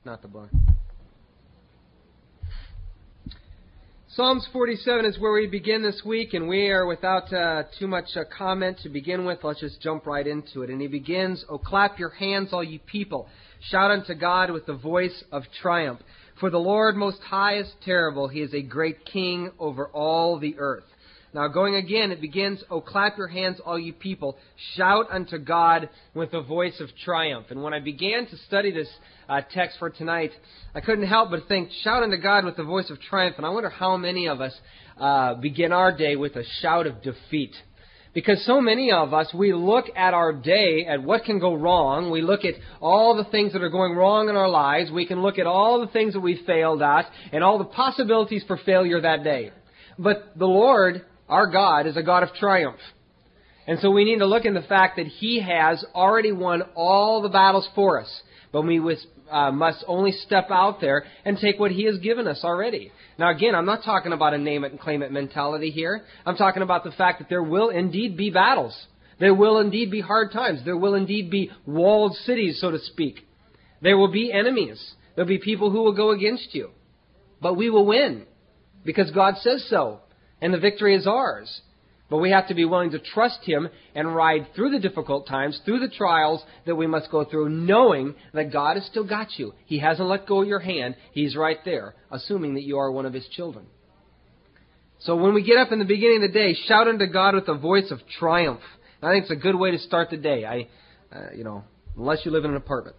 not the book. Psalms 47 is where we begin this week, and we are without too much comment to begin with. Let's just jump right into it. And he begins, "O clap your hands, all ye people. Shout unto God with the voice of triumph. For the Lord Most High is terrible. He is a great king over all the earth." Now going again, it begins, "O clap your hands, all you people. Shout unto God with a voice of triumph." And when I began to study this text for tonight, I couldn't help but think, shout unto God with the voice of triumph. And I wonder how many of us begin our day with a shout of defeat. Because so many of us, we look at our day, at what can go wrong. We look at all the things that are going wrong in our lives. We can look at all the things that we failed at and all the possibilities for failure that day. But the Lord, our God, is a God of triumph. And so we need to look in the fact that He has already won all the battles for us. But we must only step out there and take what He has given us already. Now again, I'm not talking about a name it and claim it mentality here. I'm talking about the fact that there will indeed be battles. There will indeed be hard times. There will indeed be walled cities, so to speak. There will be enemies. There will be people who will go against you. But we will win because God says so. And the victory is ours. But we have to be willing to trust Him and ride through the difficult times, through the trials that we must go through, knowing that God has still got you. He hasn't let go of your hand. He's right there, assuming that you are one of His children. So when we get up in the beginning of the day, shout unto God with a voice of triumph. I think it's a good way to start the day. Unless you live in an apartment.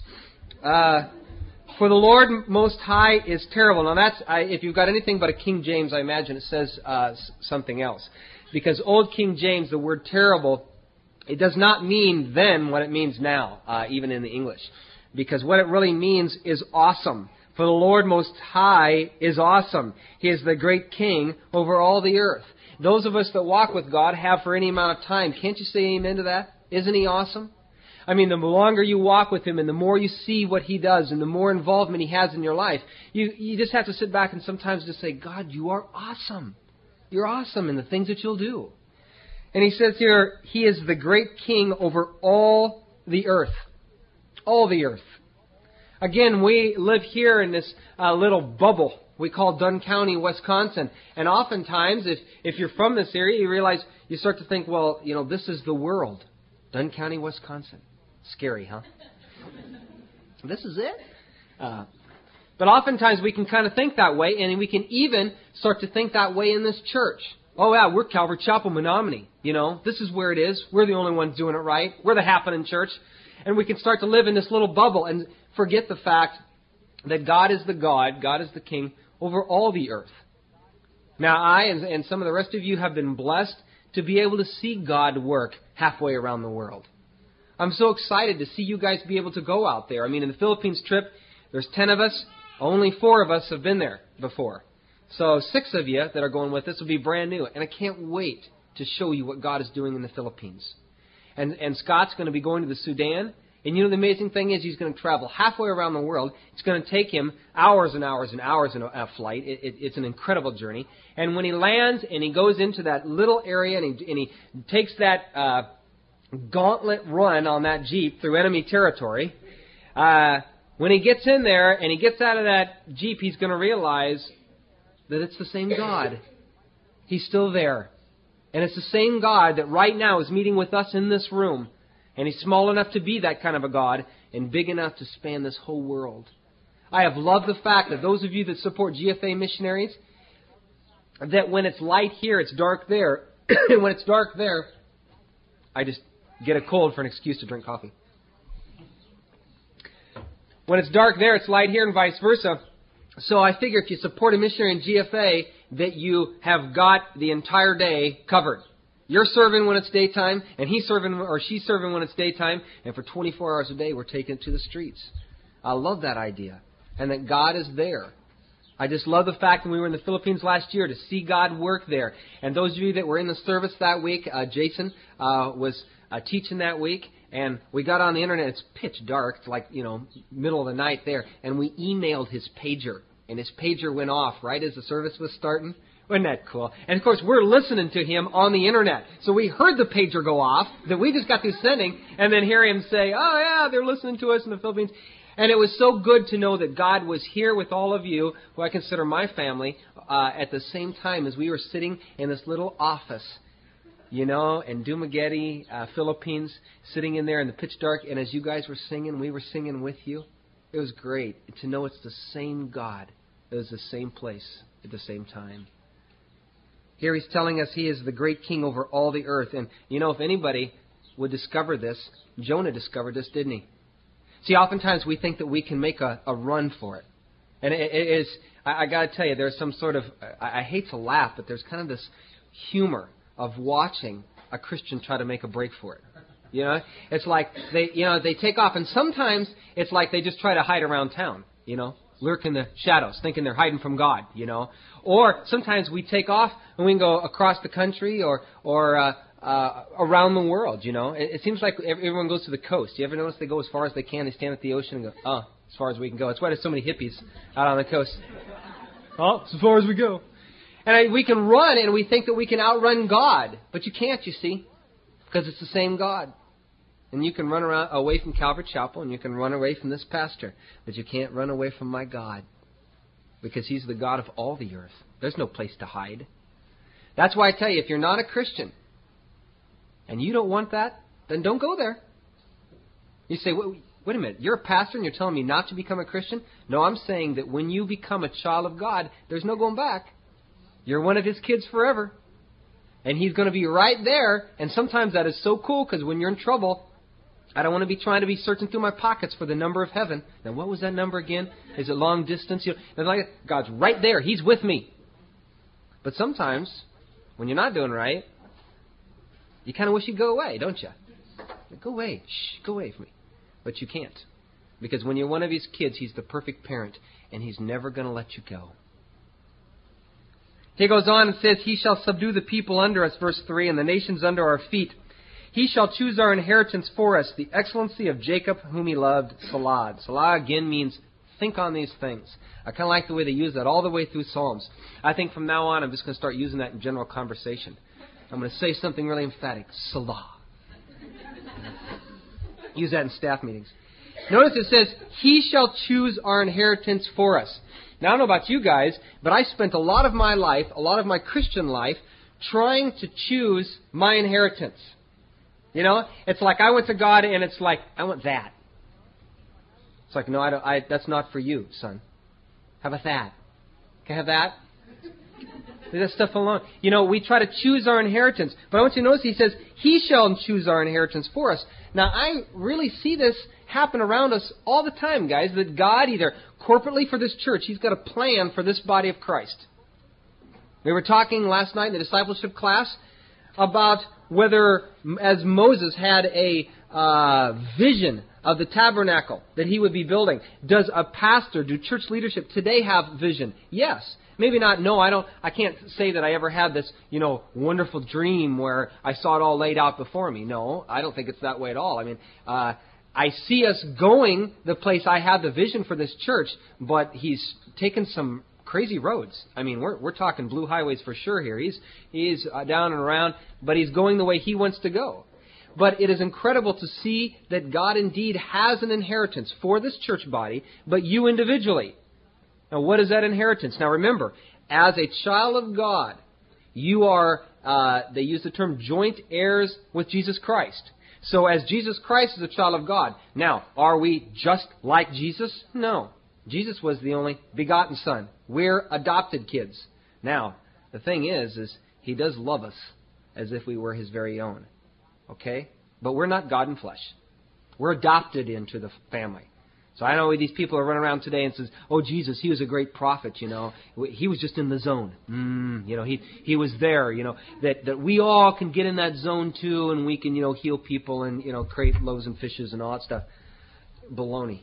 For the Lord Most High is terrible. Now that's, if you've got anything but a King James, I imagine it says something else. Because Old King James, the word terrible, it does not mean then what it means now, even in the English. Because what it really means is awesome. For the Lord Most High is awesome. He is the great King over all the earth. Those of us that walk with God have for any amount of time. Can't you say amen to that? Isn't He awesome? I mean, the longer you walk with Him and the more you see what He does and the more involvement He has in your life, you just have to sit back and sometimes just say, God, you are awesome. You're awesome in the things that you'll do. And He says here, He is the great King over all the earth. All the earth. Again, we live here in this little bubble we call Dunn County, Wisconsin. And oftentimes, if you're from this area, you start to think, well, this is the world. Dunn County, Wisconsin. Scary, huh? This is it? But oftentimes we can kind of think that way, and we can even start to think that way in this church. Oh yeah, we're Calvary Chapel, Menominee. This is where it is. We're the only ones doing it right. We're the happening church. And we can start to live in this little bubble and forget the fact that God is the God is the King over all the earth. Now I and some of the rest of you have been blessed to be able to see God work halfway around the world. I'm so excited to see you guys be able to go out there. I mean, in the Philippines trip, there's 10 of us. Only 4 of us have been there before. So 6 of you that are going with us will be brand new. And I can't wait to show you what God is doing in the Philippines. And Scott's going to be going to the Sudan. And the amazing thing is he's going to travel halfway around the world. It's going to take him hours and hours and hours in a flight. It's an incredible journey. And when he lands and he goes into that little area and he takes that gauntlet run on that Jeep through enemy territory, when he gets in there and he gets out of that Jeep, he's going to realize that it's the same God. He's still there. And it's the same God that right now is meeting with us in this room. And He's small enough to be that kind of a God and big enough to span this whole world. I have loved the fact that those of you that support GFA missionaries, that when it's light here, it's dark there. And when it's dark there, I just get a cold for an excuse to drink coffee. When it's dark there, it's light here and vice versa. So I figure if you support a missionary in GFA, that you have got the entire day covered. You're serving when it's daytime, and he's serving or she's serving when it's daytime, and for 24 hours a day, we're taking it to the streets. I love that idea, and that God is there. I just love the fact that we were in the Philippines last year to see God work there. And those of you that were in the service that week, Jason was teaching that week. And we got on the internet. It's pitch dark. It's like, middle of the night there. And we emailed his pager. And his pager went off right as the service was starting. Wasn't that cool? And, of course, we're listening to him on the internet. So we heard the pager go off that we just got through sending and then hear him say, oh, yeah, they're listening to us in the Philippines. And it was so good to know that God was here with all of you, who I consider my family, at the same time as we were sitting in this little office, in Dumaguete, Philippines, sitting in there in the pitch dark. And as you guys were singing, we were singing with you. It was great to know it's the same God. It was the same place at the same time. Here he's telling us he is the great king over all the earth. And, if anybody would discover this, Jonah discovered this, didn't he? See, oftentimes we think that we can make a run for it. And it is, I got to tell you, there's some sort of, I hate to laugh, but there's kind of this humor of watching a Christian try to make a break for it. It's like they take off, and sometimes it's like they just try to hide around town, lurk in the shadows, thinking they're hiding from God, Or sometimes we take off and we can go across the country or around the world, It seems like everyone goes to the coast. You ever notice they go as far as they can? They stand at the ocean and go, as far as we can go. That's why there's so many hippies out on the coast. As far as we go. And we can run and we think that we can outrun God. But you can't, you see, because it's the same God. And you can run away from Calvary Chapel and you can run away from this pastor. But you can't run away from my God, because He's the God of all the earth. There's no place to hide. That's why I tell you, if you're not a Christian and you don't want that, then don't go there. You say, wait a minute, you're a pastor and you're telling me not to become a Christian? No, I'm saying that when you become a child of God, there's no going back. You're one of His kids forever. And He's going to be right there. And sometimes that is so cool, because when you're in trouble, I don't want to be trying to be searching through my pockets for the number of heaven. Now, what was that number again? Is it long distance? God's right there. He's with me. But sometimes, when you're not doing right, you kind of wish you'd go away, don't you? Go away. Shh, go away from me. But you can't. Because when you're one of His kids, He's the perfect parent, and He's never going to let you go. He goes on and says, He shall subdue the people under us, verse 3, and the nations under our feet. He shall choose our inheritance for us, the excellency of Jacob, whom He loved, Salah. Salah again means think on these things. I kind of like the way they use that all the way through Psalms. I think from now on I'm just going to start using that in general conversation. I'm going to say something really emphatic. Salah. Use that in staff meetings. Notice it says, He shall choose our inheritance for us. Now, I don't know about you guys, but I spent a lot of my life, a lot of my Christian life, trying to choose my inheritance. It's like I went to God and it's like, I want that. It's like, no, that's not for you, son. How about that? Can I have that? Leave that stuff alone. We try to choose our inheritance. But I want you to notice He says, He shall choose our inheritance for us. Now, I really see this happen around us all the time, guys, that God, either corporately for this church, He's got a plan for this body of Christ. We were talking last night in the discipleship class about whether, as Moses had a vision of the tabernacle that he would be building, does a pastor, do church leadership today have vision? Yes. Maybe not. No, I can't say that I ever had this, wonderful dream where I saw it all laid out before me. No, I don't think it's that way at all. I mean, I see us going the place I had the vision for this church, but He's taken some crazy roads. I mean, we're talking blue highways for sure here. He's down and around, but He's going the way He wants to go. But it is incredible to see that God indeed has an inheritance for this church body, but you individually. Now, what is that inheritance? Now, remember, as a child of God, you are, they use the term joint heirs with Jesus Christ. So as Jesus Christ is a child of God, now, are we just like Jesus? No. Jesus was the only begotten Son. We're adopted kids. Now, the thing is He does love us as if we were His very own. Okay? But we're not God in flesh. We're adopted into the family. So I know these people are running around today and says, oh, Jesus, He was a great prophet, He was just in the zone. He was there, that we all can get in that zone too, and we can, heal people and, create loaves and fishes and all that stuff. Baloney.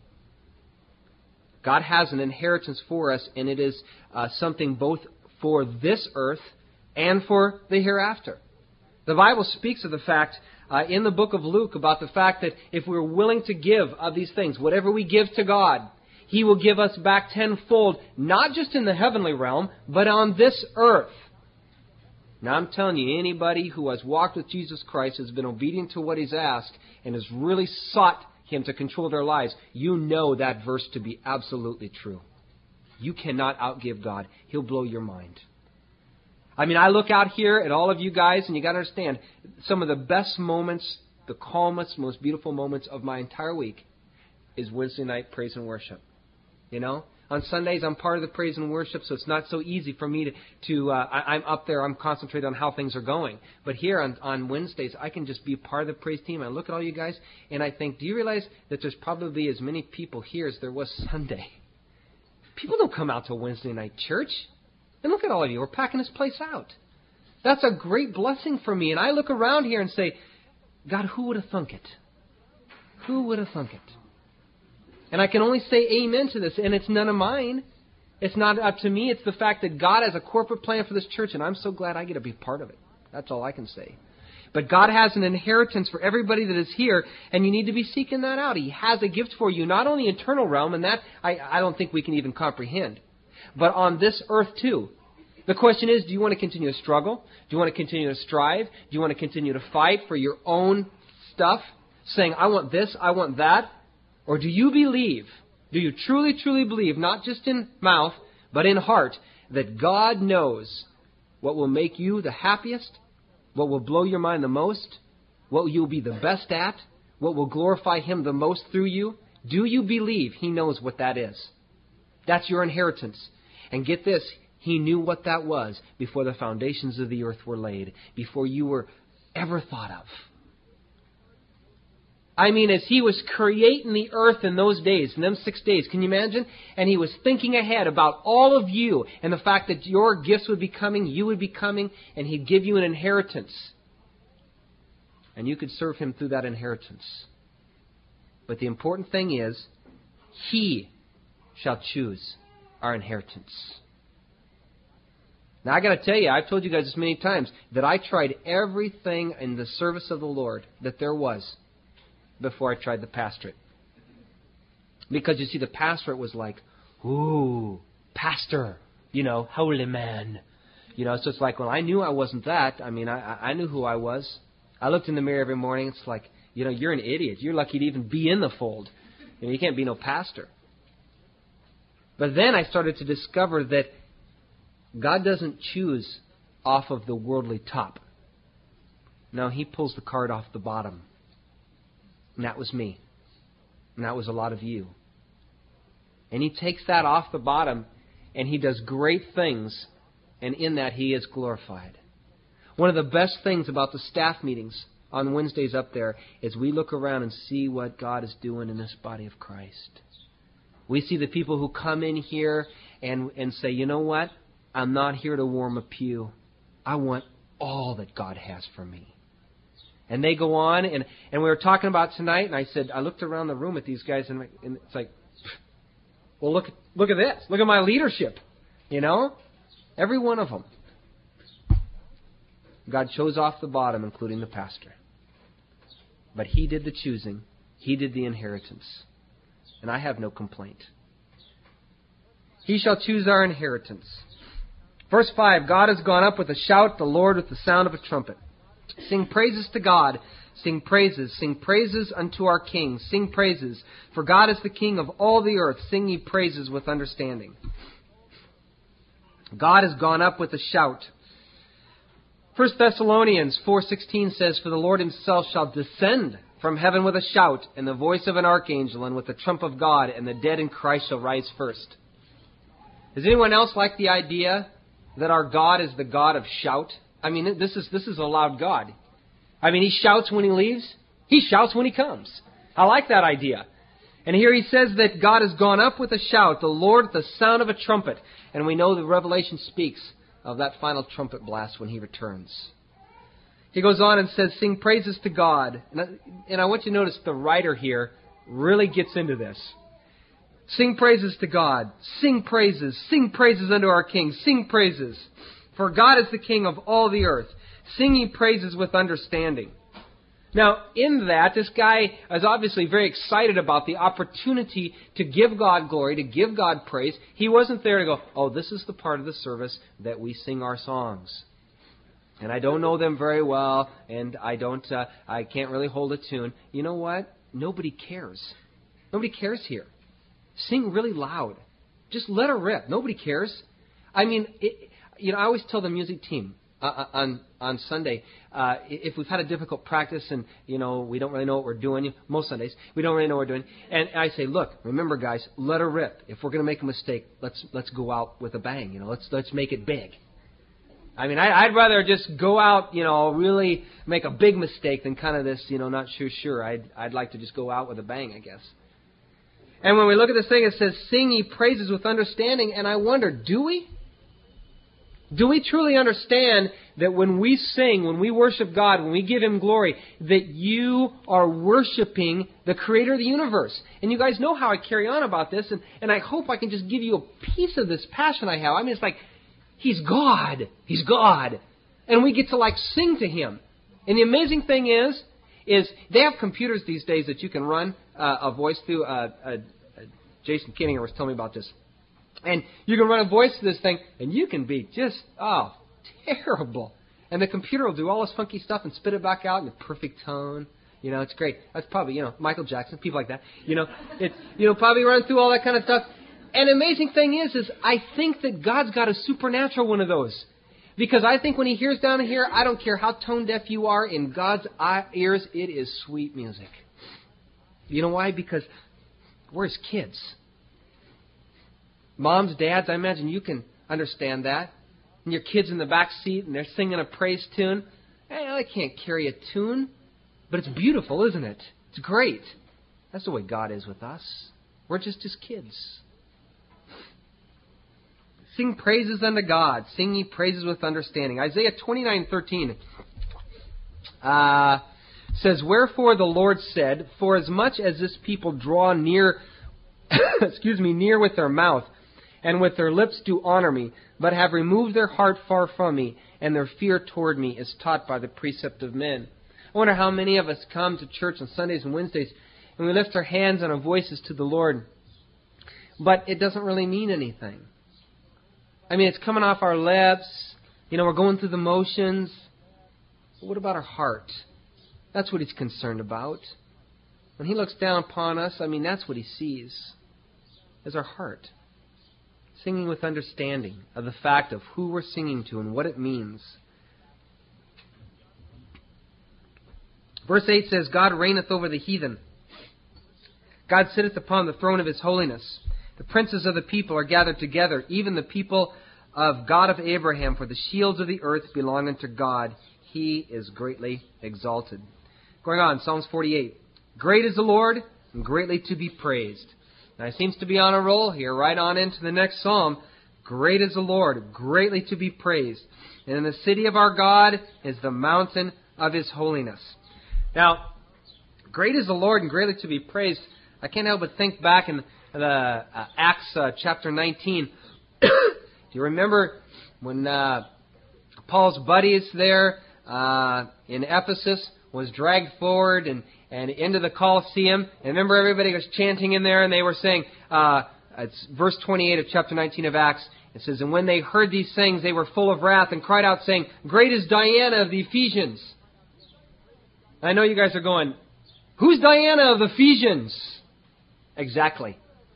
God has an inheritance for us, and it is something both for this earth and for the hereafter. The Bible speaks of the fact in the book of Luke about the fact that if we're willing to give of these things, whatever we give to God, He will give us back tenfold, not just in the heavenly realm, but on this earth. Now, I'm telling you, anybody who has walked with Jesus Christ, has been obedient to what He's asked, and has really sought Him to control their lives, you know that verse to be absolutely true. You cannot outgive God. He'll blow your mind. I mean, I look out here at all of you guys, and you got to understand, some of the best moments, the calmest, most beautiful moments of my entire week is Wednesday night praise and worship. You know? On Sundays, I'm part of the praise and worship, so it's not so easy for me I'm up there, I'm concentrated on how things are going. But here on Wednesdays, I can just be part of the praise team. I look at all you guys, and I think, do you realize that there's probably as many people here as there was Sunday? People don't come out to Wednesday night church. And look at all of you. We're packing this place out. That's a great blessing for me. And I look around here and say, God, who would have thunk it? Who would have thunk it? And I can only say amen to this, and it's none of mine. It's not up to me. It's the fact that God has a corporate plan for this church, and I'm so glad I get to be part of it. That's all I can say. But God has an inheritance for everybody that is here, and you need to be seeking that out. He has a gift for you, not only eternal realm, and that I don't think we can even comprehend, but on this earth too. The question is, do you want to continue to struggle? Do you want to continue to strive? Do you want to continue to fight for your own stuff, saying, I want this, I want that? Or do you believe, do you truly, truly believe, not just in mouth, but in heart, that God knows what will make you the happiest, what will blow your mind the most, what you'll be the best at, what will glorify Him the most through you? Do you believe He knows what that is? That's your inheritance. And get this, He knew what that was before the foundations of the earth were laid, before you were ever thought of. I mean, as He was creating the earth in those days, in them 6 days, can you imagine? And He was thinking ahead about all of you and the fact that your gifts would be coming, you would be coming, and He'd give you an inheritance. And you could serve Him through that inheritance. But the important thing is, He shall choose our inheritance. Now, I got to tell you, I've told you guys this many times, that I tried everything in the service of the Lord that there was before I tried the pastorate. Because, you see, the pastorate was like, ooh, pastor, holy man. So it's like, well, I knew I wasn't that. I mean, I knew who I was. I looked in the mirror every morning. It's like, you're an idiot. You're lucky to even be in the fold. You can't be no pastor. But then I started to discover that God doesn't choose off of the worldly top. No, He pulls the card off the bottom. And that was me. And that was a lot of you. And He takes that off the bottom, and He does great things, and in that He is glorified. One of the best things about the staff meetings on Wednesdays up there is we look around and see what God is doing in this body of Christ. We see the people who come in here and say, you know what? I'm not here to warm a pew. I want all that God has for me. And they go on, and we were talking about tonight, and I said, I looked around the room at these guys, and it's like, well, look at this. Look at my leadership. Every one of them. God chose off the bottom, including the pastor. But He did the choosing. He did the inheritance. And I have no complaint. He shall choose our inheritance. Verse 5, God has gone up with a shout, the Lord with the sound of a trumpet. Sing praises to God. Sing praises unto our King. Sing praises, for God is the King of all the earth. Sing ye praises with understanding. God has gone up with a shout. 1 Thessalonians 4:16 says, for the Lord Himself shall descend from heaven with a shout, and the voice of an archangel, and with the trump of God, and the dead in Christ shall rise first. Does anyone else like the idea that our God is the God of shout? I mean, this is a loud God. I mean, He shouts when He leaves. He shouts when He comes. I like that idea. And here He says that God has gone up with a shout, the Lord with the sound of a trumpet. And we know the Revelation speaks of that final trumpet blast when He returns. He goes on and says, sing praises to God. And I want you to notice the writer here really gets into this. Sing praises to God. Sing praises unto our King. Sing praises. For God is the King of all the earth. Sing ye praises with understanding. Now, in that, this guy is obviously very excited about the opportunity to give God glory, to give God praise. He wasn't there to go, oh, this is the part of the service that we sing our songs. And I don't know them very well, and I can't really hold a tune. You know what? nobody cares. Nobody cares here. Sing really loud. Just let her rip. Nobody cares. I mean, I always tell the music team on Sunday, if we've had a difficult practice and, we don't really know what we're doing, most Sundays, we don't really know what we're doing. And I say, look, remember, guys, let her rip. If we're going to make a mistake, let's go out with a bang. Let's make it big. I mean, I'd rather just go out, really make a big mistake than kind of this, not sure. I'd like to just go out with a bang, I guess. And when we look at this thing, it says, sing ye praises with understanding. And I wonder, do we? Do we truly understand that when we sing, when we worship God, when we give Him glory, that you are worshiping the Creator of the universe? And you guys know how I carry on about this, and I hope I can just give you a piece of this passion I have. I mean, it's like, He's God. He's God. And we get to sing to Him. And the amazing thing is they have computers these days that you can run a voice through. Jason Kinninger was telling me about this. And you can run a voice to this thing, and you can be just, terrible. And the computer will do all this funky stuff and spit it back out in a perfect tone. It's great. That's probably, Michael Jackson, people like that. It's, probably run through all that kind of stuff. And the amazing thing is I think that God's got a supernatural one of those. Because I think when He hears down here, I don't care how tone deaf you are, in God's ears, it is sweet music. You know why? Because we're His kids. Moms, dads, I imagine you can understand that. And your kids in the back seat and they're singing a praise tune. They can't carry a tune, but it's beautiful, isn't it? It's great. That's the way God is with us. We're just His kids. Sing praises unto God. Sing ye praises with understanding. Isaiah 29:13 says, wherefore the Lord said, for as much as this people draw near, near with their mouth, and with their lips do honor me, but have removed their heart far from me, and their fear toward me is taught by the precept of men. I wonder how many of us come to church on Sundays and Wednesdays, and we lift our hands and our voices to the Lord, but it doesn't really mean anything. I mean, it's coming off our lips. We're going through the motions. But what about our heart? That's what He's concerned about. When He looks down upon us, that's what He sees, is our heart. Singing with understanding of the fact of who we're singing to and what it means. Verse 8 says, God reigneth over the heathen. God sitteth upon the throne of His holiness. The princes of the people are gathered together, even the people of God of Abraham, for the shields of the earth belong unto God. He is greatly exalted. Going on, Psalms 48. Great is the Lord, and greatly to be praised. Now, he seems to be on a roll here, right on into the next psalm. Great is the Lord, greatly to be praised. And in the city of our God is the mountain of His holiness. Now, great is the Lord, and greatly to be praised. I can't help but think back in the Acts chapter 19. Do you remember when Paul's buddies there in Ephesus was dragged forward and into the Colosseum? And remember, everybody was chanting in there, and they were saying, it's verse 28 of chapter 19 of Acts. It says, and when they heard these things, they were full of wrath and cried out, saying, great is Diana of the Ephesians. I know you guys are going, who's Diana of the Ephesians? Exactly.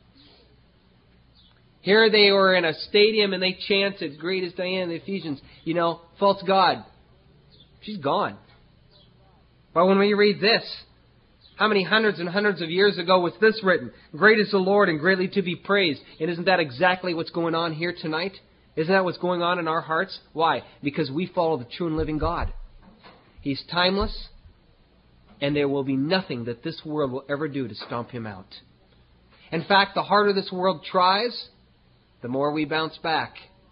Here they were in a stadium and they chanted, great is Diana of the Ephesians. False god. She's gone. But when we read this, how many hundreds and hundreds of years ago was this written? Great is the Lord and greatly to be praised. And isn't that exactly what's going on here tonight? Isn't that what's going on in our hearts? Why? Because we follow the true and living God. He's timeless, and there will be nothing that this world will ever do to stomp Him out. In fact, the harder this world tries, the more we bounce back.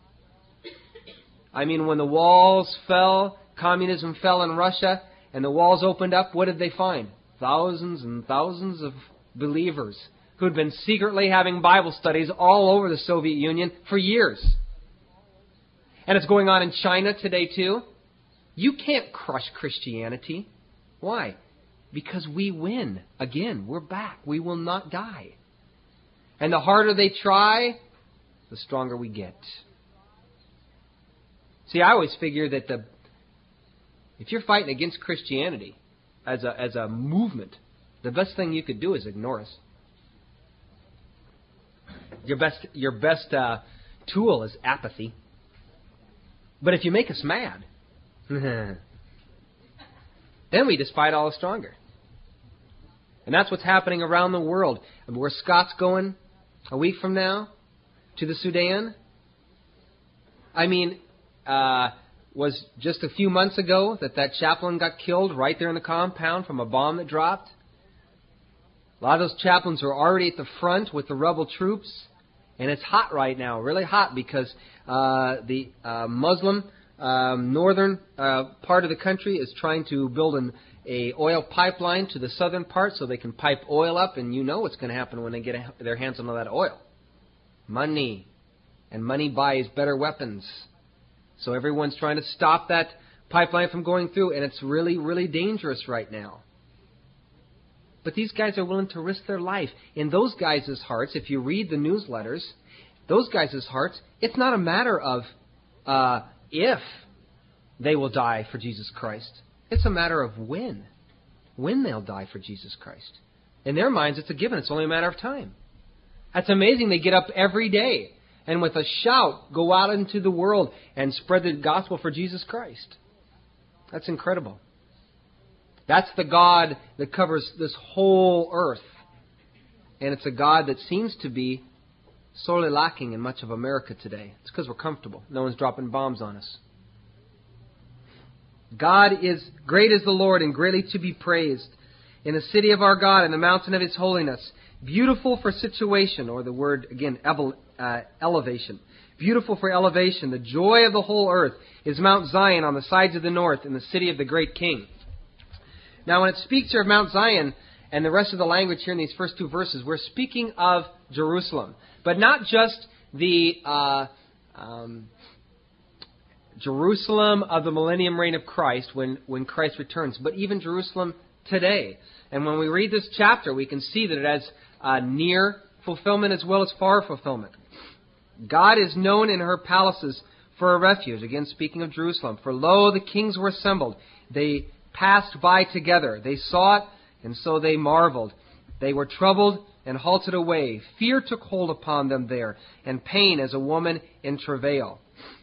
I mean, when the walls fell, communism fell in Russia, and the walls opened up, what did they find? Thousands and thousands of believers who had been secretly having Bible studies all over the Soviet Union for years. And it's going on in China today too. You can't crush Christianity. Why? Because we win. Again, we're back. We will not die. And the harder they try, the stronger we get. See, I always figure that if you're fighting against Christianity as a movement, the best thing you could do is ignore us. Your best tool is apathy. But if you make us mad, then we just fight all the stronger. And that's what's happening around the world. Where Scott's going a week from now to the Sudan. I mean, was just a few months ago that chaplain got killed right there in the compound from a bomb that dropped. A lot of those chaplains are already at the front with the rebel troops. And it's hot right now, really hot, because the Muslim northern part of the country is trying to build an oil pipeline to the southern part so they can pipe oil up. And you know what's going to happen when they get their hands on all that oil. Money. And money buys better weapons. So everyone's trying to stop that pipeline from going through. And it's really, really dangerous right now. But these guys are willing to risk their life. In those guys' hearts, if you read the newsletters, those guys' hearts, it's not a matter of if they will die for Jesus Christ. It's a matter of when they'll die for Jesus Christ. In their minds, it's a given. It's only a matter of time. That's amazing. They get up every day and with a shout go out into the world and spread the gospel for Jesus Christ. That's incredible. That's the God that covers this whole earth. And it's a God that seems to be sorely lacking in much of America today. It's because we're comfortable. No one's dropping bombs on us. God is great as the Lord and greatly to be praised. In the city of our God, in the mountain of His holiness. Beautiful for situation, or the word, again, elevation. Beautiful for elevation. The joy of the whole earth is Mount Zion on the sides of the north in the city of the great King. Now, when it speaks here of Mount Zion and the rest of the language here in these first two verses, we're speaking of Jerusalem. But not just the Jerusalem of the millennium reign of Christ when Christ returns, but even Jerusalem today. And when we read this chapter, we can see that it has near fulfillment as well as far fulfillment. God is known in her palaces for a refuge. Again, speaking of Jerusalem. For lo, the kings were assembled. They passed by together. They saw it, and so they marveled. They were troubled and halted away. Fear took hold upon them there, and pain as a woman in travail.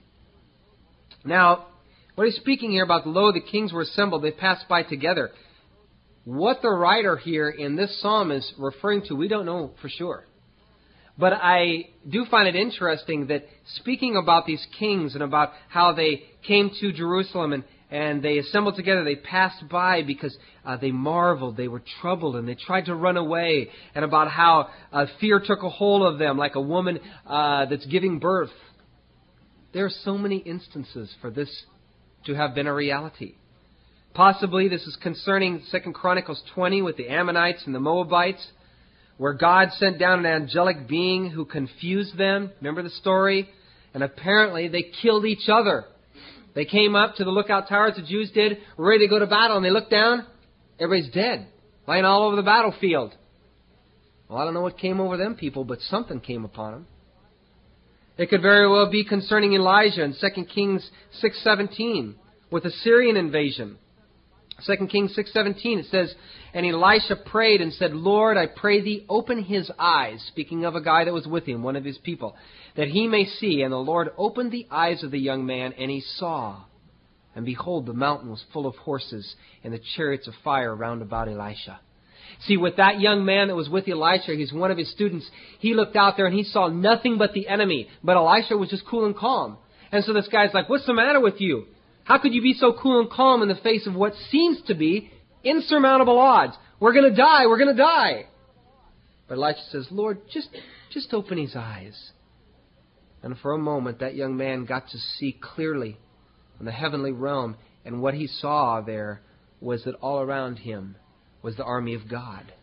Now, what he's speaking here about, lo, the kings were assembled, they passed by together. What the writer here in this psalm is referring to, we don't know for sure. But I do find it interesting that speaking about these kings and about how they came to Jerusalem and they assembled together, they passed by because they marveled, they were troubled, and they tried to run away. And about how fear took a hold of them like a woman that's giving birth. There are so many instances for this to have been a reality. Possibly this is concerning 2 Chronicles 20 with the Ammonites and the Moabites, where God sent down an angelic being who confused them. Remember the story? And apparently they killed each other. They came up to the lookout towers, the Jews did, ready to go to battle, and they looked down. Everybody's dead, lying all over the battlefield. Well, I don't know what came over them people, but something came upon them. It could very well be concerning Elijah in 2 Kings 6:17 with the Syrian invasion. 2 Kings 6:17, it says, and Elisha prayed and said, Lord, I pray thee, open his eyes, speaking of a guy that was with him, one of his people, that he may see. And the Lord opened the eyes of the young man, and he saw. And behold, the mountain was full of horses, and the chariots of fire round about Elisha. See, with that young man that was with Elisha, he's one of his students, he looked out there and he saw nothing but the enemy. But Elisha was just cool and calm. And so this guy's like, what's the matter with you? How could you be so cool and calm in the face of what seems to be insurmountable odds? We're going to die. We're going to die. But Elisha says, Lord, just open his eyes. And for a moment, that young man got to see clearly in the heavenly realm. And what he saw there was that all around him was the army of God.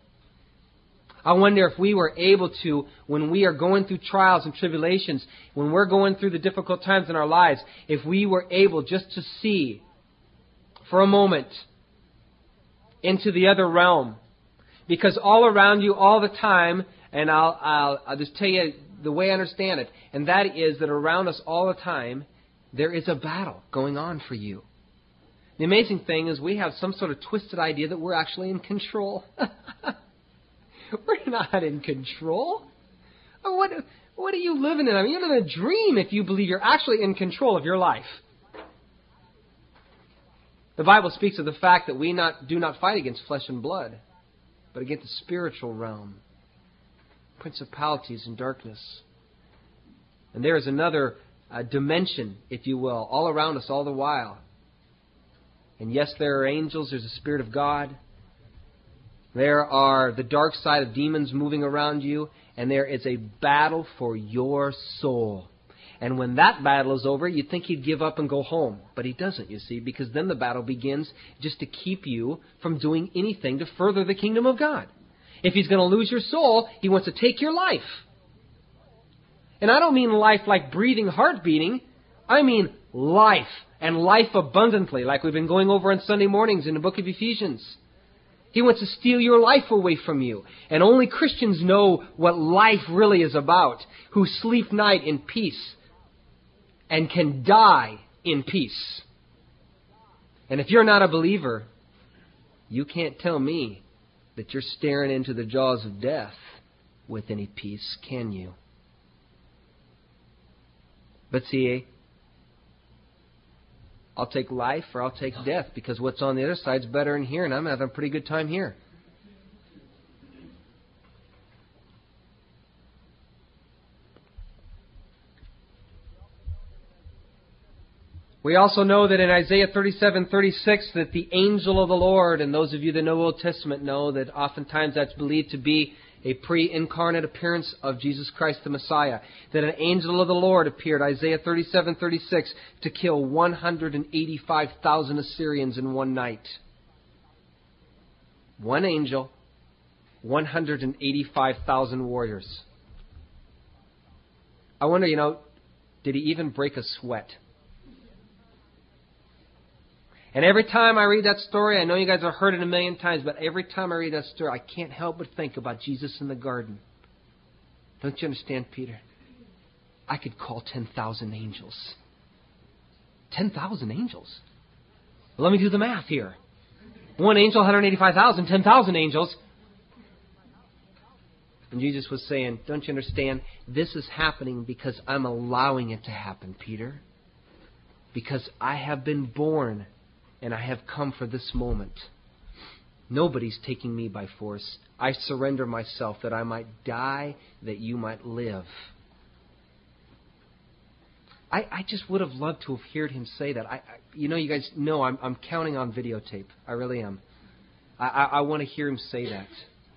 I wonder if we were able to, when we are going through trials and tribulations, when we're going through the difficult times in our lives, if we were able just to see for a moment into the other realm. Because all around you all the time, and I'll just tell you the way I understand it, and that is that around us all the time, there is a battle going on for you. The amazing thing is we have some sort of twisted idea that we're actually in control. We're not in control. What are you living in? I mean, you're living a dream if you believe you're actually in control of your life. The Bible speaks of the fact that we do not fight against flesh and blood, but against the spiritual realm, principalities and darkness. And there is another dimension, if you will, all around us all the while. And yes, there are angels. There's the Spirit of God. There are the dark side of demons moving around you. And there is a battle for your soul. And when that battle is over, you'd think he'd give up and go home. But he doesn't, you see, because then the battle begins just to keep you from doing anything to further the kingdom of God. If he's going to lose your soul, he wants to take your life. And I don't mean life like breathing, heart beating. I mean life, and life abundantly, like we've been going over on Sunday mornings in the book of Ephesians. He wants to steal your life away from you. And only Christians know what life really is about, who sleep night in peace and can die in peace. And if you're not a believer, you can't tell me that you're staring into the jaws of death with any peace, can you? But see, I'll take life or I'll take death, because what's on the other side is better in here, and I'm having a pretty good time here. We also know that in Isaiah 37:36 that the angel of the Lord, and those of you that know Old Testament know that oftentimes that's believed to be a pre-incarnate appearance of Jesus Christ the Messiah, that an angel of the Lord appeared, Isaiah 37:36, to kill 185,000 Assyrians in one night. One angel, 185,000 warriors. I wonder, did he even break a sweat? And every time I read that story, I know you guys have heard it a million times, but every time I read that story, I can't help but think about Jesus in the garden. Don't you understand, Peter? I could call 10,000 angels. 10,000 angels? Well, let me do the math here. One angel, 185,000, 10,000 angels. And Jesus was saying, don't you understand? This is happening because I'm allowing it to happen, Peter. Because I have been born and I have come for this moment. Nobody's taking me by force. I surrender myself that I might die, that you might live. I just would have loved to have heard him say that. You guys know I'm counting on videotape. I really am. I want to hear him say that.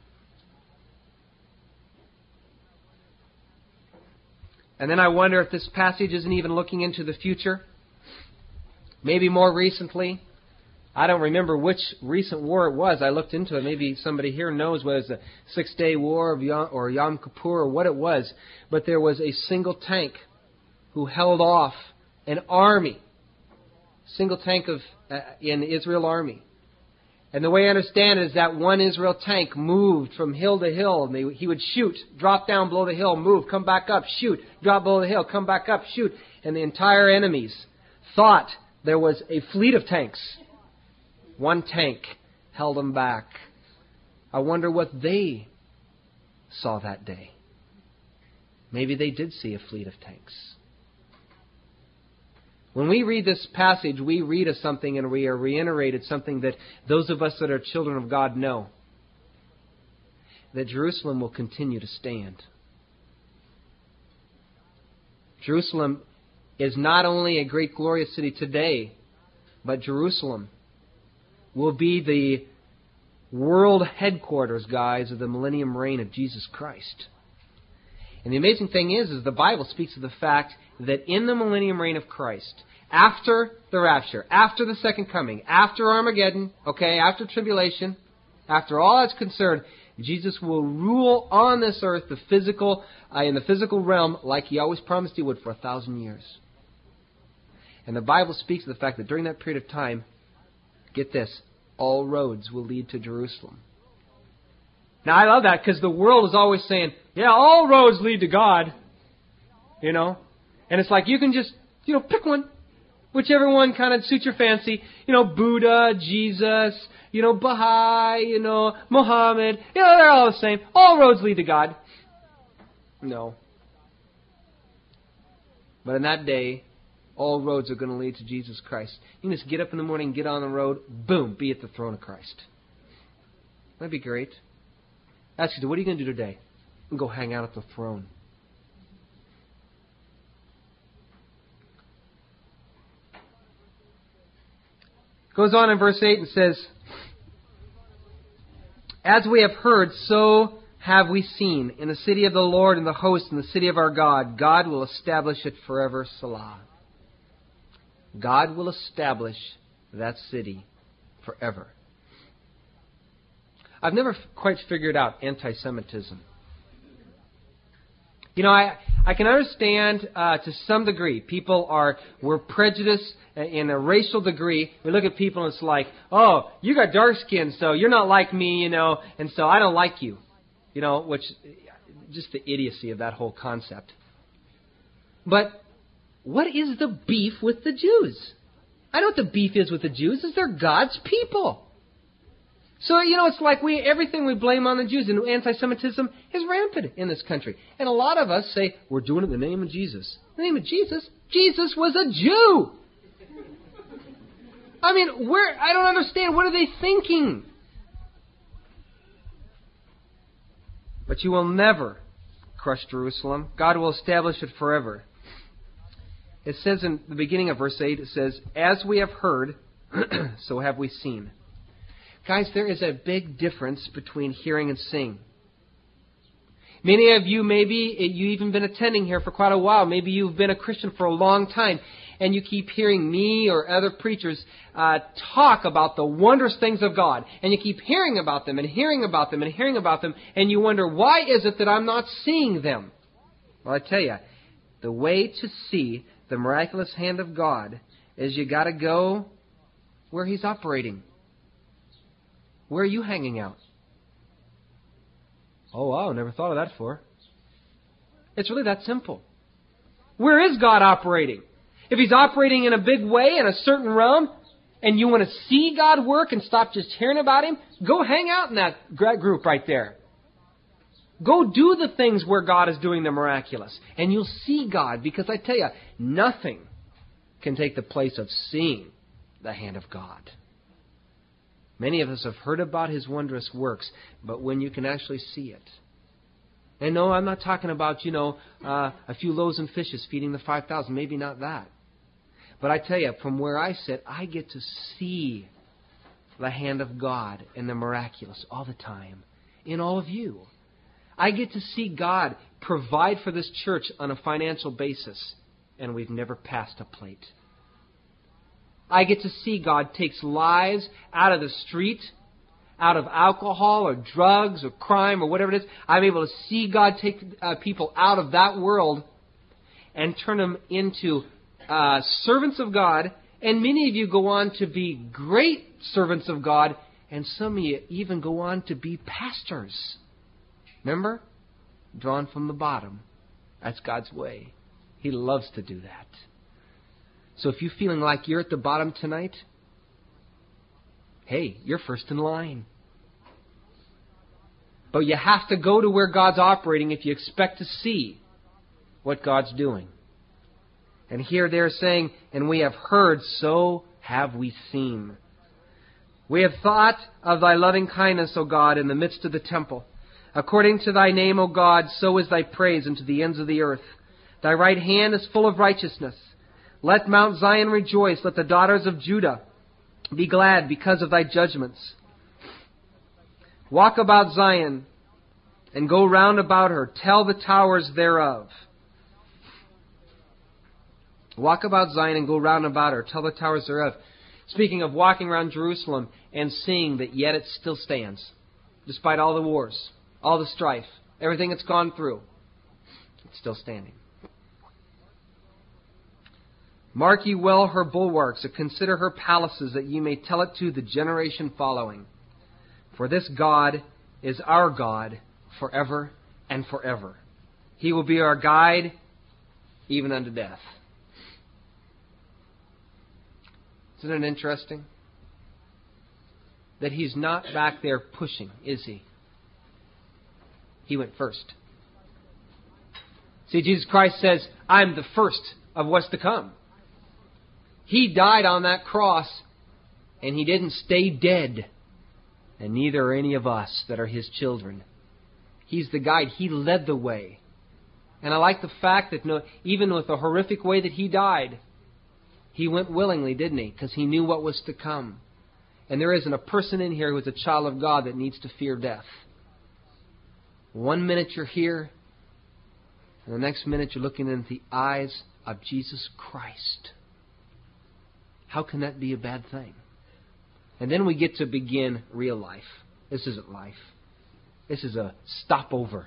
And then I wonder if this passage isn't even looking into the future. Maybe more recently. I don't remember which recent war it was. I looked into it. Maybe somebody here knows whether it was the 6-Day War or Yom Kippur or what it was. But there was a single tank who held off an army. Single tank in the Israel army. And the way I understand it is that one Israel tank moved from hill to hill. And he would shoot, drop down below the hill, move, come back up, shoot, drop below the hill, come back up, shoot. And the entire enemies thought there was a fleet of tanks. One tank held them back. I wonder what they saw that day. Maybe they did see a fleet of tanks. When we read this passage, we read of something and we are reiterated something that those of us that are children of God know. That Jerusalem will continue to stand. Jerusalem is not only a great glorious city today, but Jerusalem will be the world headquarters, guys, of the millennium reign of Jesus Christ. And the amazing thing is the Bible speaks of the fact that in the millennium reign of Christ, after the rapture, after the second coming, after Armageddon, after tribulation, after all that's concerned, Jesus will rule on this earth, in the physical realm, like He always promised He would for 1,000 years. And the Bible speaks of the fact that during that period of time, get this, all roads will lead to Jerusalem. Now, I love that because the world is always saying, yeah, all roads lead to God. And it's like you can just, pick one. Whichever one kind of suits your fancy. Buddha, Jesus, Baha'i, Muhammad. They're all the same. All roads lead to God. No. But in that day, all roads are going to lead to Jesus Christ. You can just get up in the morning, get on the road, boom, be at the throne of Christ. That'd be great. Ask you, what are you going to do today? And go hang out at the throne. Goes on in verse 8 and says, as we have heard, so have we seen. In the city of the Lord and the host, in the city of our God, God will establish it forever. Salah. God will establish that city forever. I've never quite figured out anti-Semitism. I can understand to some degree. We're prejudiced in a racial degree. We look at people and it's like, oh, you got dark skin, so you're not like me, and so I don't like you. Which, just the idiocy of that whole concept. But what is the beef with the Jews? I know what the beef is with the Jews, is they're God's people. So, it's like everything we blame on the Jews, and anti-Semitism is rampant in this country. And a lot of us say, we're doing it in the name of Jesus. In the name of Jesus? Jesus was a Jew! I don't understand. What are they thinking? But you will never crush Jerusalem. God will establish it forever. It says in the beginning of verse 8, it says, as we have heard, so have we seen. Guys, there is a big difference between hearing and seeing. Many of you, maybe you've even been attending here for quite a while. Maybe you've been a Christian for a long time, and you keep hearing me or other preachers talk about the wondrous things of God. And you keep hearing about them and hearing about them and hearing about them, and you wonder, why is it that I'm not seeing them? Well, I tell you, the way to see the miraculous hand of God is you got to go where He's operating. Where are you hanging out? Oh, wow, never thought of that before. It's really that simple. Where is God operating? If He's operating in a big way in a certain realm, and you want to see God work and stop just hearing about Him, go hang out in that group right there. Go do the things where God is doing the miraculous, and you'll see God, because I tell you, nothing can take the place of seeing the hand of God. Many of us have heard about His wondrous works, but when you can actually see it. And no, I'm not talking about, a few loaves and fishes feeding the 5,000. Maybe not that. But I tell you, from where I sit, I get to see the hand of God and the miraculous all the time in all of you. I get to see God provide for this church on a financial basis, and we've never passed a plate. I get to see God takes lives out of the street, out of alcohol or drugs or crime or whatever it is. I'm able to see God take people out of that world and turn them into servants of God. And many of you go on to be great servants of God, and some of you even go on to be pastors. Remember? Drawn from the bottom. That's God's way. He loves to do that. So if you're feeling like you're at the bottom tonight, hey, you're first in line. But you have to go to where God's operating if you expect to see what God's doing. And here they're saying, and we have heard, so have we seen. We have thought of Thy loving kindness, O God, in the midst of the temple. According to Thy name, O God, so is Thy praise unto the ends of the earth. Thy right hand is full of righteousness. Let Mount Zion rejoice. Let the daughters of Judah be glad because of Thy judgments. Walk about Zion and go round about her. Tell the towers thereof. Walk about Zion and go round about her. Tell the towers thereof. Speaking of walking around Jerusalem and seeing that yet it still stands. Despite all the wars, all the strife, everything it's gone through. It's still standing. Mark ye well her bulwarks, and consider her palaces, that ye may tell it to the generation following. For this God is our God forever and forever. He will be our guide even unto death. Isn't it interesting? That He's not back there pushing, is He? He went first. See, Jesus Christ says, I'm the first of what's to come. He died on that cross, and He didn't stay dead. And neither are any of us that are His children. He's the guide. He led the way. And I like the fact that even with the horrific way that He died, He went willingly, didn't He? Because He knew what was to come. And there isn't a person in here who is a child of God that needs to fear death. 1 minute you're here, and the next minute you're looking into the eyes of Jesus Christ. How can that be a bad thing? And then we get to begin real life. This isn't life. This is a stopover.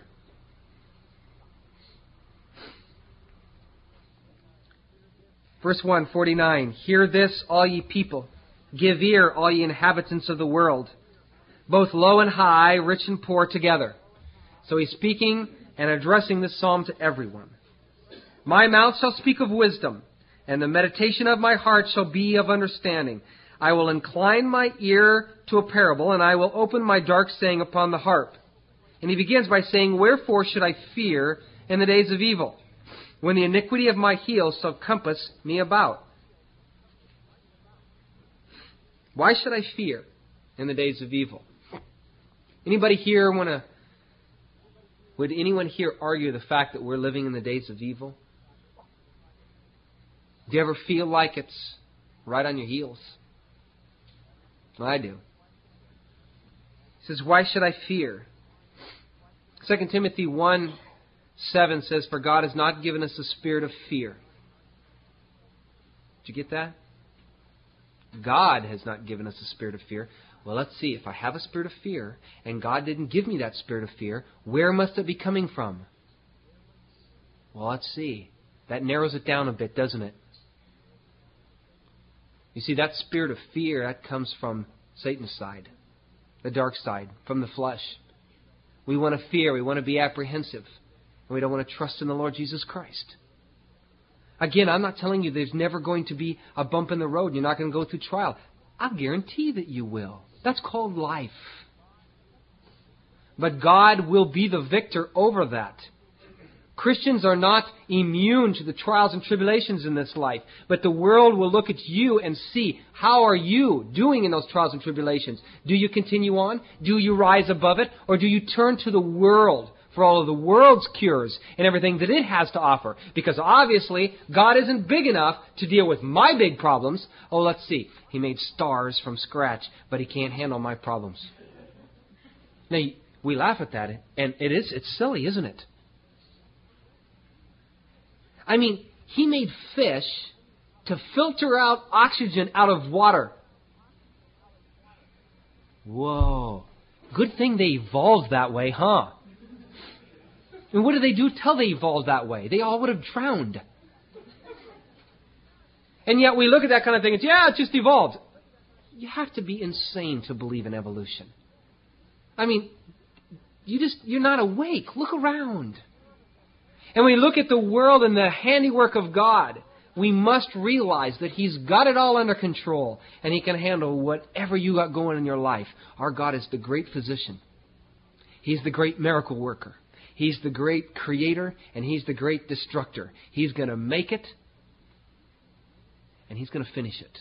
Verse 149, Hear this, all ye people. Give ear, all ye inhabitants of the world. Both low and high, rich and poor together. So he's speaking and addressing this psalm to everyone. My mouth shall speak of wisdom, and the meditation of my heart shall be of understanding. I will incline my ear to a parable, and I will open my dark saying upon the harp. And he begins by saying, Wherefore should I fear in the days of evil, when the iniquity of my heels shall compass me about? Why should I fear in the days of evil? Anybody here would anyone here argue the fact that we're living in the days of evil? Do you ever feel like it's right on your heels? I do. He says, why should I fear? 2 Timothy 1:7 says, For God has not given us a spirit of fear. Did you get that? God has not given us a spirit of fear. Well, let's see. If I have a spirit of fear, and God didn't give me that spirit of fear, where must it be coming from? Well, let's see. That narrows it down a bit, doesn't it? You see, that spirit of fear, that comes from Satan's side, the dark side, from the flesh. We want to fear, we want to be apprehensive, and we don't want to trust in the Lord Jesus Christ. Again, I'm not telling you there's never going to be a bump in the road and you're not going to go through trial. I'll guarantee that you will. That's called life. But God will be the victor over that. Christians are not immune to the trials and tribulations in this life. But the world will look at you and see, how are you doing in those trials and tribulations? Do you continue on? Do you rise above it? Or do you turn to the world for all of the world's cures and everything that it has to offer? Because obviously, God isn't big enough to deal with my big problems. Oh, let's see. He made stars from scratch, but He can't handle my problems. Now, we laugh at that, and it's silly, isn't it? I mean, He made fish to filter out oxygen out of water. Whoa. Good thing they evolved that way, huh? And what did they do till they evolved that way? They all would have drowned. And yet we look at that kind of thing and say, yeah, it just evolved. You have to be insane to believe in evolution. I mean, you're not awake. Look around. And when we look at the world and the handiwork of God, we must realize that He's got it all under control and He can handle whatever you got going in your life. Our God is the great physician. He's the great miracle worker. He's the great creator and He's the great destructor. He's going to make it and He's going to finish it.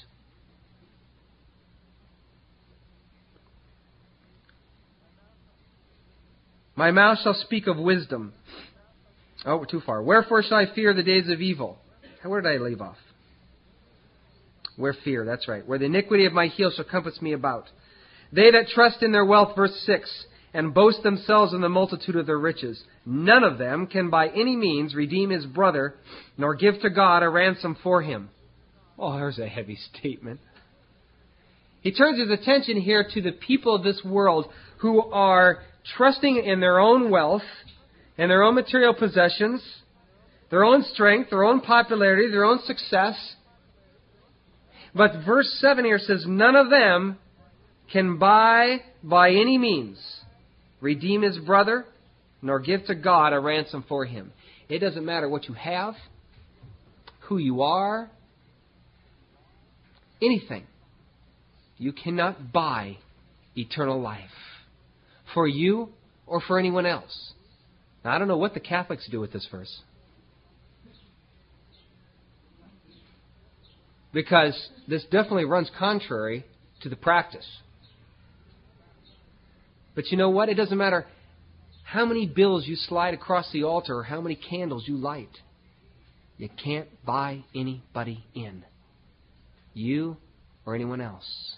My mouth shall speak of wisdom. Oh, we're too far. Wherefore shall I fear the days of evil? Where did I leave off? Where fear, that's right. Where the iniquity of my heel shall compass me about. They that trust in their wealth, verse 6, and boast themselves in the multitude of their riches, none of them can by any means redeem his brother, nor give to God a ransom for him. Oh, there's a heavy statement. He turns his attention here to the people of this world who are trusting in their own wealth and their own material possessions, their own strength, their own popularity, their own success. But verse 7 here says, none of them can by any means redeem his brother, nor give to God a ransom for him. It doesn't matter what you have, who you are. anything. You cannot buy eternal life for you or for anyone else. Now, I don't know what the Catholics do with this verse. Because this definitely runs contrary to the practice. But you know what? It doesn't matter how many bills you slide across the altar or how many candles you light. You can't buy anybody in. You or anyone else.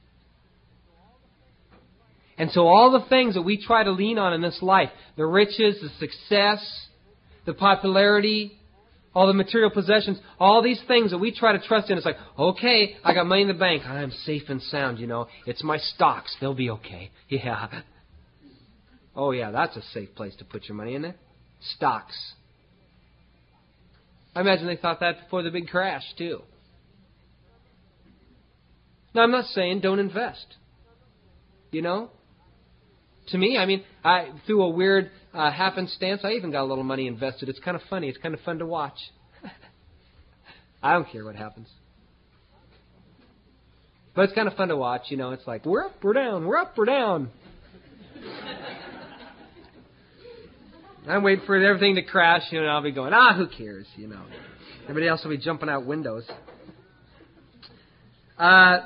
And so all the things that we try to lean on in this life, the riches, the success, the popularity, all the material possessions, all these things that we try to trust in, it's like, okay, I got money in the bank. I'm safe and sound, you know. It's my stocks. They'll be okay. Yeah. Oh, yeah, that's a safe place to put your money in there. Stocks. I imagine they thought that before the big crash, too. Now, I'm not saying don't invest. You know? To me, I mean, through a weird happenstance, I even got a little money invested. It's kind of funny. It's kind of fun to watch. I don't care what happens. But it's kind of fun to watch. You know, it's like, we're up, we're down, we're up, we're down. I'm waiting for everything to crash, you know, and I'll be going, who cares, you know. Everybody else will be jumping out windows. The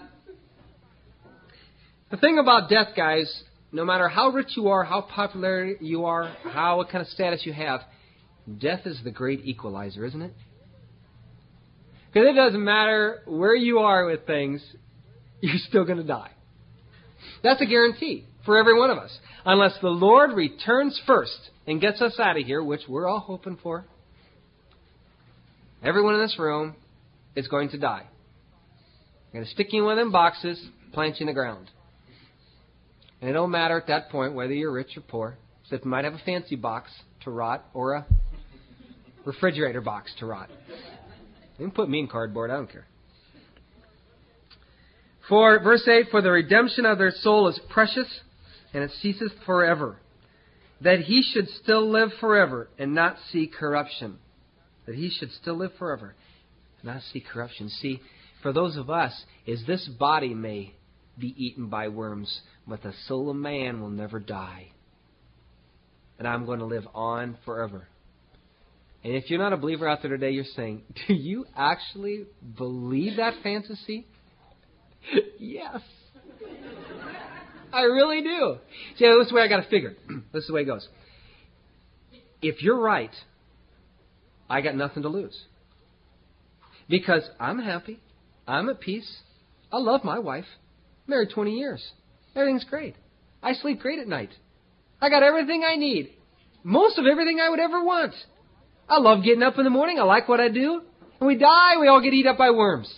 thing about death, guys, no matter how rich you are, how popular you are, what kind of status you have, death is the great equalizer, isn't it? Because it doesn't matter where you are with things, you're still going to die. That's a guarantee for every one of us. Unless the Lord returns first and gets us out of here, which we're all hoping for. Everyone in this room is going to die. They're going to stick you in one of them boxes, plant you in the ground. And it don't matter at that point whether you're rich or poor. Except you might have a fancy box to rot or a refrigerator box to rot. You can put me in cardboard, I don't care. For verse 8, for the redemption of their soul is precious, and it ceaseth forever. That he should still live forever and not see corruption. That he should still live forever and not see corruption. See, for those of us, is this body may be eaten by worms, but the soul of man will never die. And I'm going to live on forever. And if you're not a believer out there today, you're saying, do you actually believe that fantasy? Yes. I really do. See, this is the way I got to figure. This is the way it goes. If you're right, I got nothing to lose. Because I'm happy. I'm at peace. I love my wife. Married 20 years. Everything's great. I sleep great at night. I got everything I need. Most of everything I would ever want. I love getting up in the morning. I like what I do. When we die, we all get eaten up by worms.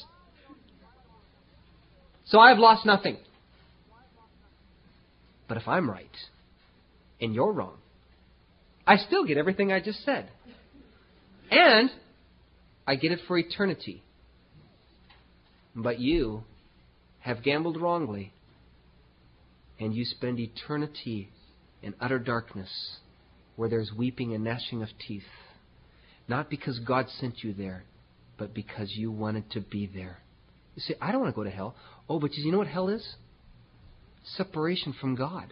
So I've lost nothing. But if I'm right and you're wrong, I still get everything I just said. And I get it for eternity. But you have gambled wrongly, and you spend eternity in utter darkness where there's weeping and gnashing of teeth. Not because God sent you there, but because you wanted to be there. You say, I don't want to go to hell. Oh, but you know what hell is? Separation from God.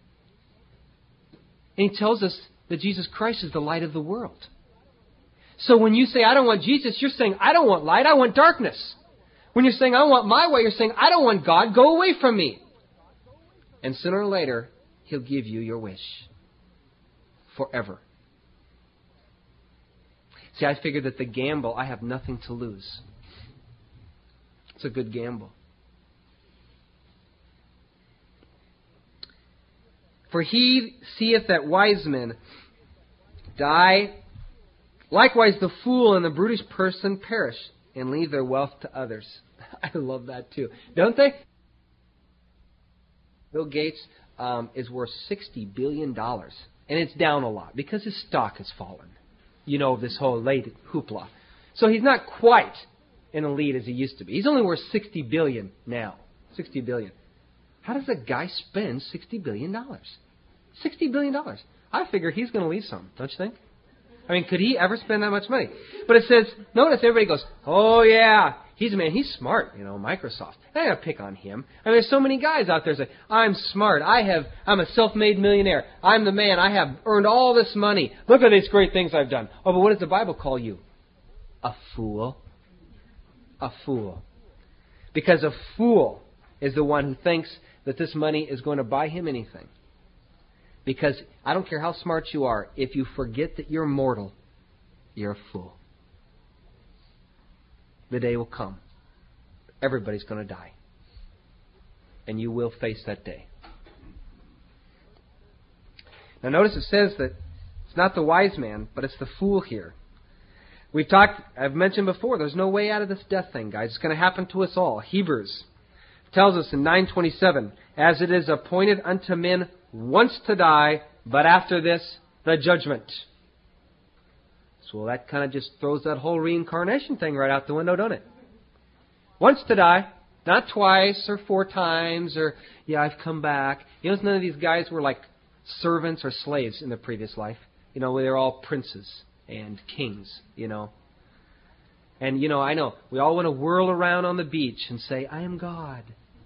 And he tells us that Jesus Christ is the light of the world. So when you say, I don't want Jesus, you're saying, I don't want light, I want darkness. When you're saying, I want my way, you're saying, I don't want God, go away from me. And sooner or later, he'll give you your wish. Forever. See, I figured that the gamble, I have nothing to lose. It's a good gamble. For he seeth that wise men die, likewise the fool and the brutish person perish, and leave their wealth to others. I love that too. Don't they? Bill Gates is worth $60 billion. And it's down a lot because his stock has fallen. You know, this whole late hoopla. So he's not quite an elite as he used to be. He's only worth $60 billion now. $60 billion. How does a guy spend $60 billion? $60 billion. I figure he's going to leave some, don't you think? I mean, could he ever spend that much money? But it says, notice everybody goes, oh yeah, he's smart, Microsoft. I gotta pick on him. I mean, there's so many guys out there say, I'm smart. I'm a self-made millionaire. I'm the man. I have earned all this money. Look at these great things I've done. Oh, but what does the Bible call you? A fool. A fool. Because a fool is the one who thinks that this money is going to buy him anything. Because I don't care how smart you are, if you forget that you're mortal, you're a fool. The day will come. Everybody's going to die. And you will face that day. Now notice it says that it's not the wise man, but it's the fool here. I've mentioned before, there's no way out of this death thing, guys. It's going to happen to us all. Hebrews tells us in 9:27, as it is appointed unto men once to die, but after this, the judgment. So that kind of just throws that whole reincarnation thing right out the window, doesn't it? Once to die, not twice or 4 times or, I've come back. None of these guys were like servants or slaves in their previous life. They're all princes and kings, And, I know, we all want to whirl around on the beach and say, I am God,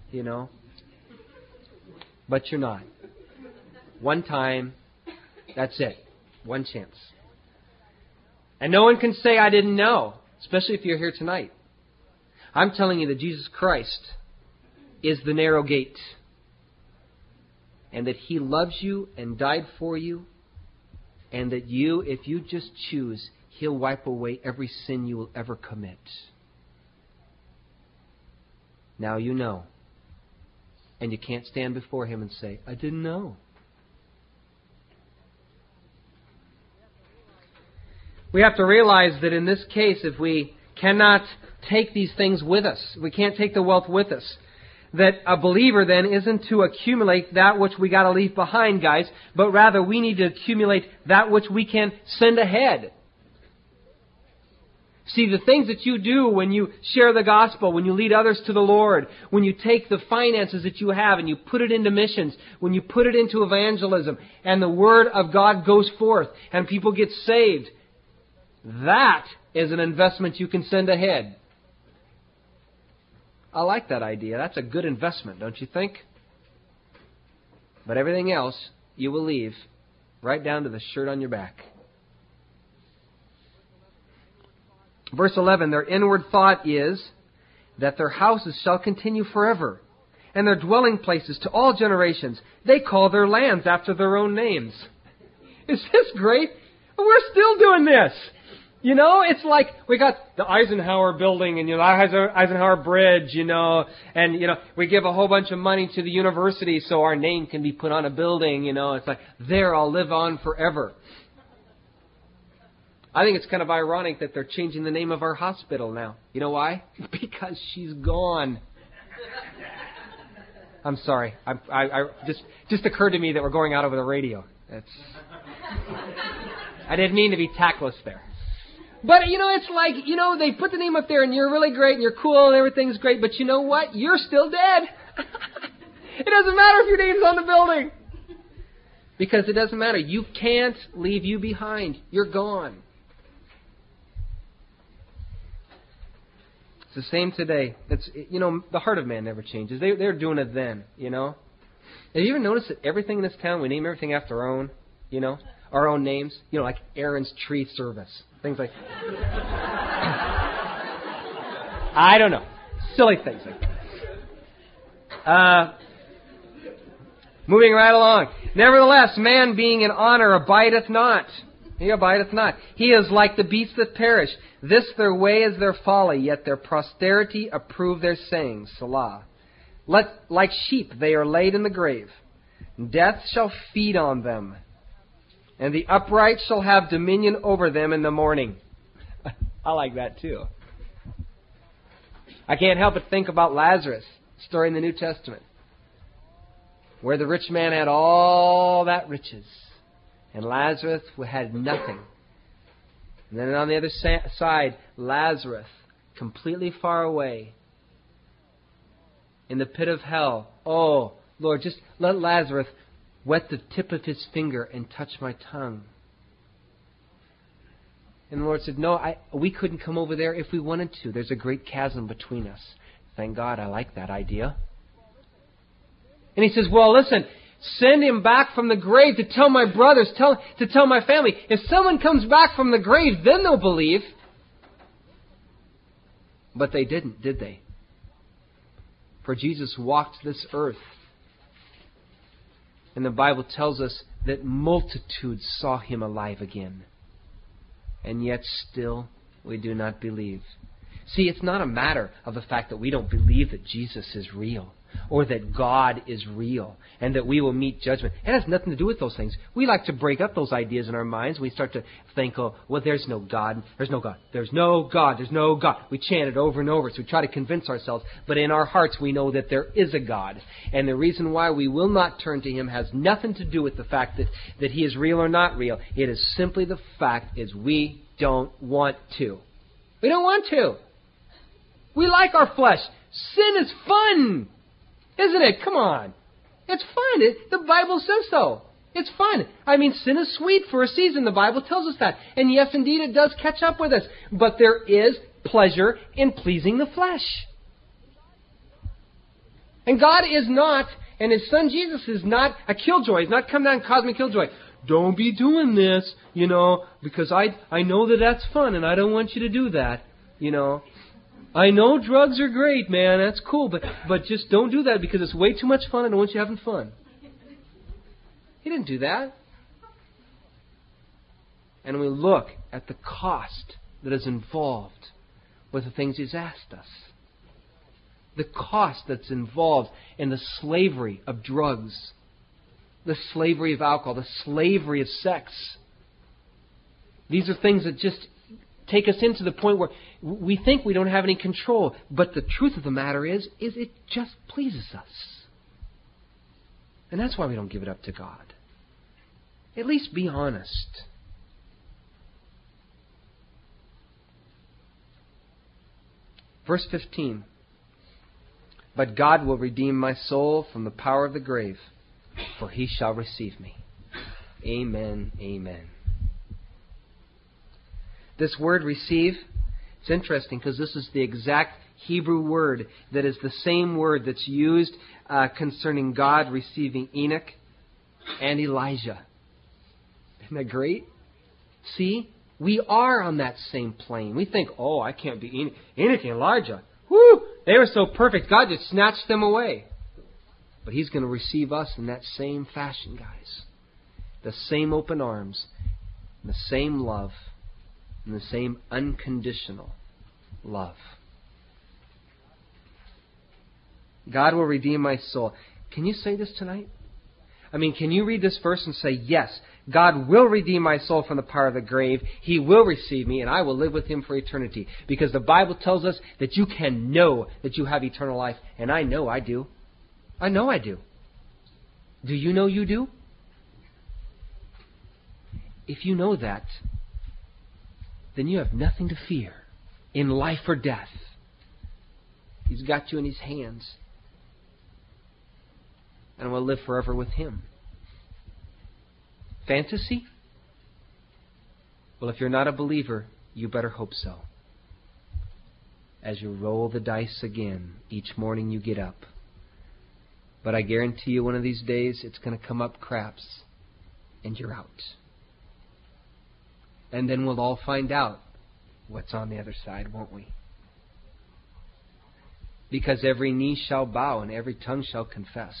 But you're not. One time, that's it. One chance. And no one can say, I didn't know, especially if you're here tonight. I'm telling you that Jesus Christ is the narrow gate. And that He loves you and died for you. And that you, if you just choose, He'll wipe away every sin you will ever commit. Now you know. And you can't stand before Him and say, I didn't know. We have to realize that in this case, if we cannot take these things with us, we can't take the wealth with us, that a believer then isn't to accumulate that which we got to leave behind, guys, but rather we need to accumulate that which we can send ahead. See, the things that you do when you share the gospel, when you lead others to the Lord, when you take the finances that you have and you put it into missions, when you put it into evangelism, and the Word of God goes forth and people get saved, that is an investment you can send ahead. I like that idea. That's a good investment, don't you think? But everything else you will leave right down to the shirt on your back. Verse 11, their inward thought is that their houses shall continue forever, and their dwelling places to all generations. They call their lands after their own names. Is this great? We're still doing this. It's like we got the Eisenhower building and, Eisenhower Bridge, and, we give a whole bunch of money to the university so our name can be put on a building, It's like, there, I'll live on forever. I think it's kind of ironic that they're changing the name of our hospital now. You know why? Because she's gone. I'm sorry. I just occurred to me that we're going out over the radio. I didn't mean to be tactless there. But, it's like, they put the name up there and you're really great and you're cool and everything's great. But you know what? You're still dead. It doesn't matter if your name's on the building. Because it doesn't matter. You can't leave you behind. You're gone. It's the same today. It's, the heart of man never changes. They're doing it then, Have you ever noticed that everything in this town, we name everything after our own, our own names? Like Aaron's Tree Service. Things like I don't know. Silly things like that. Moving right along. Nevertheless, man being in honor abideth not. He abideth not. He is like the beasts that perish. This their way is their folly, yet their posterity approve their sayings. Salah. Like sheep they are laid in the grave. Death shall feed on them. And the upright shall have dominion over them in the morning. I like that too. I can't help but think about Lazarus, story in the New Testament, where the rich man had all that riches, and Lazarus had nothing. And then on the other side, Lazarus, completely far away, in the pit of hell. Oh, Lord, just let Lazarus wet the tip of his finger and touch my tongue. And the Lord said, no, we couldn't come over there if we wanted to. There's a great chasm between us. Thank God, I like that idea. And He says, well, listen, send him back from the grave to tell my brothers, to tell my family. If someone comes back from the grave, then they'll believe. But they didn't, did they? For Jesus walked this earth. And the Bible tells us that multitudes saw Him alive again. And yet still we do not believe. See, it's not a matter of the fact that we don't believe that Jesus is real, or that God is real, and that we will meet judgment. It has nothing to do with those things. We like to break up those ideas in our minds. We start to think, oh, well, there's no God. There's no God. There's no God. There's no God. We chant it over and over, so we try to convince ourselves. But in our hearts, we know that there is a God. And the reason why we will not turn to Him has nothing to do with the fact that He is real or not real. It is simply the fact is we don't want to. We don't want to. We like our flesh. Sin is fun. Isn't it? Come on. It's fun. The Bible says so. It's fun. I mean, sin is sweet for a season. The Bible tells us that. And yes, indeed, it does catch up with us. But there is pleasure in pleasing the flesh. And God is not, and His Son Jesus is not a killjoy. He's not come down and caused me killjoy. Don't be doing this, because I know that that's fun and I don't want you to do that, I know drugs are great, man. That's cool, but just don't do that because it's way too much fun. I don't want you having fun. He didn't do that. And we look at the cost that is involved with the things He's asked us. The cost that's involved in the slavery of drugs, the slavery of alcohol, the slavery of sex. These are things that just take us into the point where we think we don't have any control. But the truth of the matter is it just pleases us. And that's why we don't give it up to God. At least be honest. Verse 15. But God will redeem my soul from the power of the grave, for He shall receive me. Amen, amen. This word receive, it's interesting because this is the exact Hebrew word that is the same word that's used concerning God receiving Enoch and Elijah. Isn't that great? See, we are on that same plane. We think, oh, I can't be Enoch and Elijah. Whoo! They were so perfect, God just snatched them away. But He's going to receive us in that same fashion, guys. The same open arms, the same love, and the same unconditional love. God will redeem my soul. Can you say this tonight? I mean, can you read this verse and say, yes, God will redeem my soul from the power of the grave. He will receive me, and I will live with Him for eternity. Because the Bible tells us that you can know that you have eternal life. And I know I do. I know I do. Do you know you do? If you know that, then you have nothing to fear in life or death. He's got you in His hands. And will live forever with Him. Fantasy? Well, if you're not a believer, you better hope so. As you roll the dice again, each morning you get up. But I guarantee you one of these days it's going to come up craps and you're out. And then we'll all find out what's on the other side, won't we? Because every knee shall bow and every tongue shall confess.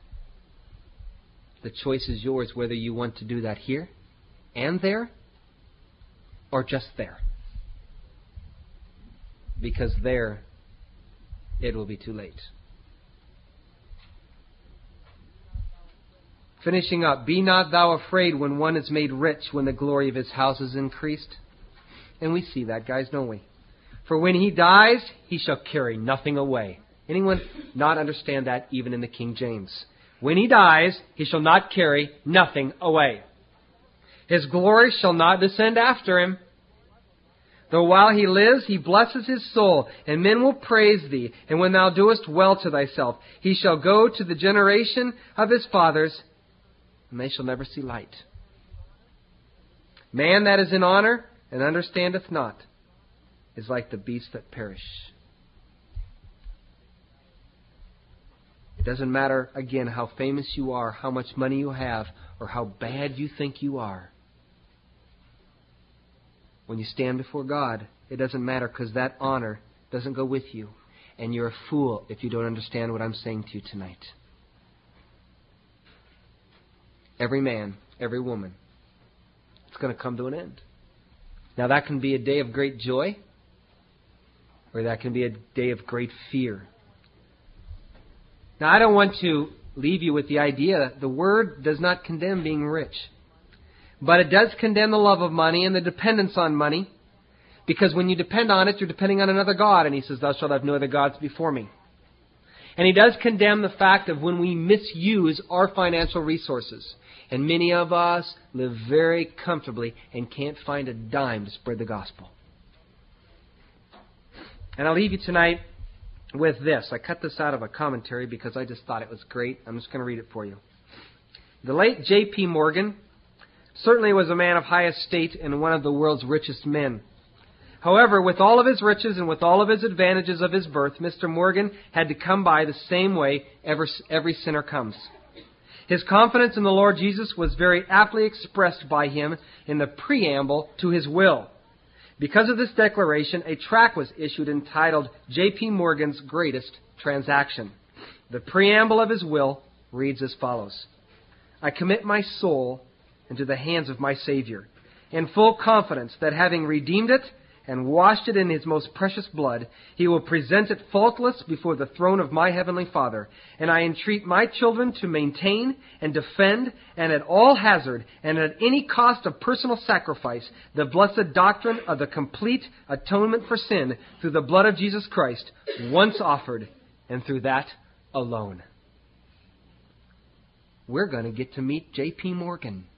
The choice is yours whether you want to do that here and there or just there. Because there, it will be too late. Finishing up, be not thou afraid when one is made rich, when the glory of his house is increased. And we see that, guys, don't we? For when he dies, he shall carry nothing away. Anyone not understand that even in the King James? When he dies, he shall not carry nothing away. His glory shall not descend after him. Though while he lives, he blesses his soul, and men will praise thee. And when thou doest well to thyself, he shall go to the generation of his fathers, and they shall never see light. Man that is in honor and understandeth not is like the beasts that perish. It doesn't matter, again, how famous you are, how much money you have, or how bad you think you are. When you stand before God, it doesn't matter, because that honor doesn't go with you. And you're a fool if you don't understand what I'm saying to you tonight. Every man, every woman, it's going to come to an end. Now that can be a day of great joy, or that can be a day of great fear. Now I don't want to leave you with the idea that the Word does not condemn being rich. But it does condemn the love of money and the dependence on money. Because when you depend on it, you're depending on another God. And He says, thou shalt have no other gods before me. And He does condemn the fact of when we misuse our financial resources. And many of us live very comfortably and can't find a dime to spread the gospel. And I'll leave you tonight with this. I cut this out of a commentary because I just thought it was great. I'm just going to read it for you. The late J.P. Morgan certainly was a man of high estate and one of the world's richest men. However, with all of his riches and with all of his advantages of his birth, Mr. Morgan had to come by the same way every sinner comes. His confidence in the Lord Jesus was very aptly expressed by him in the preamble to his will. Because of this declaration, a tract was issued entitled J.P. Morgan's Greatest Transaction. The preamble of his will reads as follows. I commit my soul into the hands of my Savior, in full confidence that having redeemed it and washed it in His most precious blood, He will present it faultless before the throne of my Heavenly Father. And I entreat my children to maintain and defend, and at all hazard and at any cost of personal sacrifice, the blessed doctrine of the complete atonement for sin through the blood of Jesus Christ, once offered, and through that alone. We're going to get to meet J.P. Morgan.